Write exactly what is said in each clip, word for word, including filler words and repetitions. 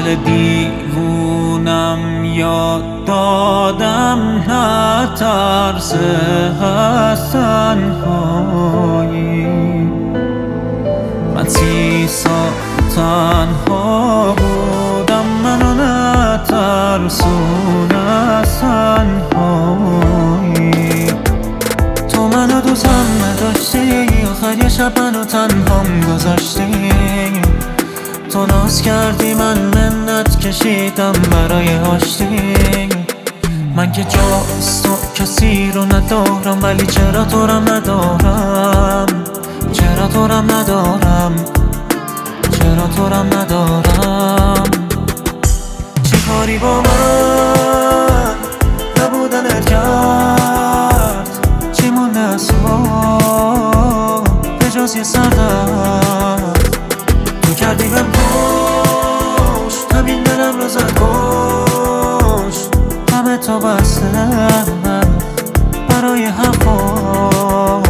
دل دیوونم یاد دادم نه ترس از تنهایی. من سی سال تنها بودم، منو نه ترسون از تنهایی. تو منو دوستم نداشتی، آخر یه شب منو تنهام گذاشتی. تو ناز کردی من منت کشیدم برای آشتی. من که جز تو کسی رو ندارم، ولی چرا تو رم ندارم، چرا تو رم ندارم، چرا تو رم ندارم. چی کاری با من نبودنت کرد، چی مونده از تو به جز یه سردرد. تو کردی بهم پشت، همین دلم رو زد کشت. همه تا بسته برای حرفاش.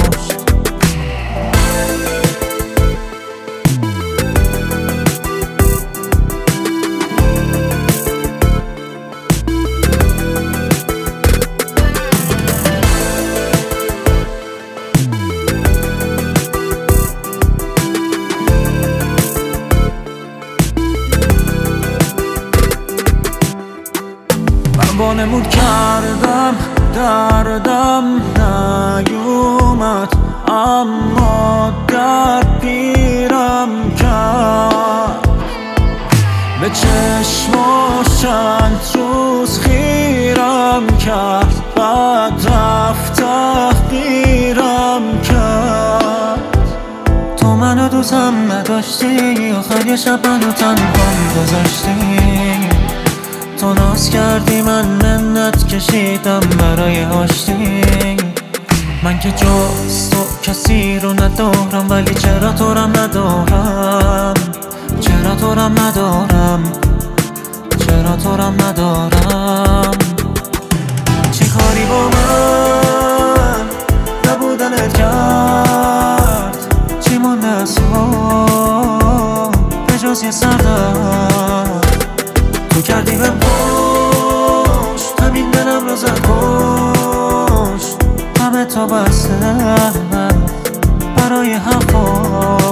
وانمود کردم دردم نیومد، اما درد پیرم کرد. به چشماش چند روز خیرم کرد، بعد رفت تحقیرم کرد. تو منو دوستم نداشتی، آخر یه شب منو تنهام گذاشتی. تو ناز کردی من منت کشیدم برای آشتی. من که جز تو کسی رو ندارم، ولی چرا تو رم ندارم، چرا تو رم ندارم، چرا تو رم ندارم. چی کاری با من نبودنت کرد، چی مونده از تو به جز یه سردرد. تو کردی بهم پشت، همین دلم رو زد کشت. همه تا بسته برای حرفاش.